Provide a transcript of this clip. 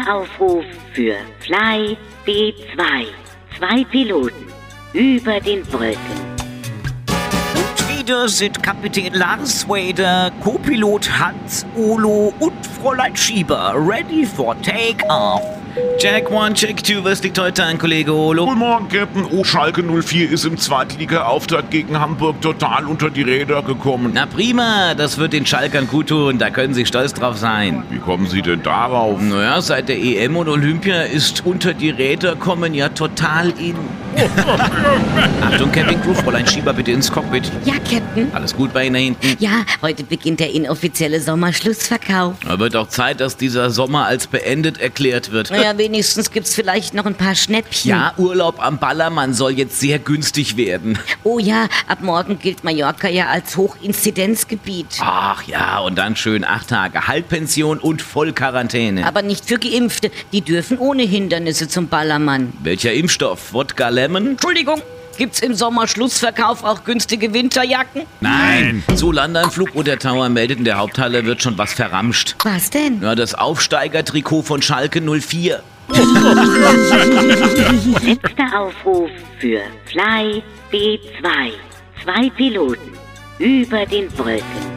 Letzter Aufruf für Fly B2. 2 Piloten über den Wolken. Und wieder sind Kapitän Lars Wader, Co-Pilot Hans Olo und Fräulein Schieber ready for take-off. Check 1, Check 2, was liegt heute an, Kollege Olo? Guten Morgen, Captain. Schalke 04 ist im Zweitliga-Auftakt gegen Hamburg total unter die Räder gekommen. Na prima, das wird den Schalkern gut tun, da können Sie stolz drauf sein. Wie kommen Sie denn darauf? Naja, seit der EM und Olympia ist unter die Räder kommen ja total in. Achtung, Cabin Crew, Fräulein Schieber bitte ins Cockpit. Ja, Captain. Alles gut bei Ihnen da hinten? Ja, heute beginnt der inoffizielle Sommerschlussverkauf. Da wird auch Zeit, dass dieser Sommer als beendet erklärt wird. Naja, wenigstens gibt's vielleicht noch ein paar Schnäppchen. Ja, Urlaub am Ballermann soll jetzt sehr günstig werden. Oh ja, ab morgen gilt Mallorca ja als Hochinzidenzgebiet. Ach ja, und dann schön 8 Tage Halbpension und Vollquarantäne. Aber nicht für Geimpfte. Die dürfen ohne Hindernisse zum Ballermann. Welcher Impfstoff? Wodka Lemon? Entschuldigung, gibt's im Sommerschlussverkauf auch günstige Winterjacken? Nein! Zu Landanflug und der Tower meldet, in der Haupthalle wird schon was verramscht. Was denn? Ja, das Aufsteigertrikot von Schalke 04. Letzter Aufruf für Fly B2. 2 Piloten über den Wolken.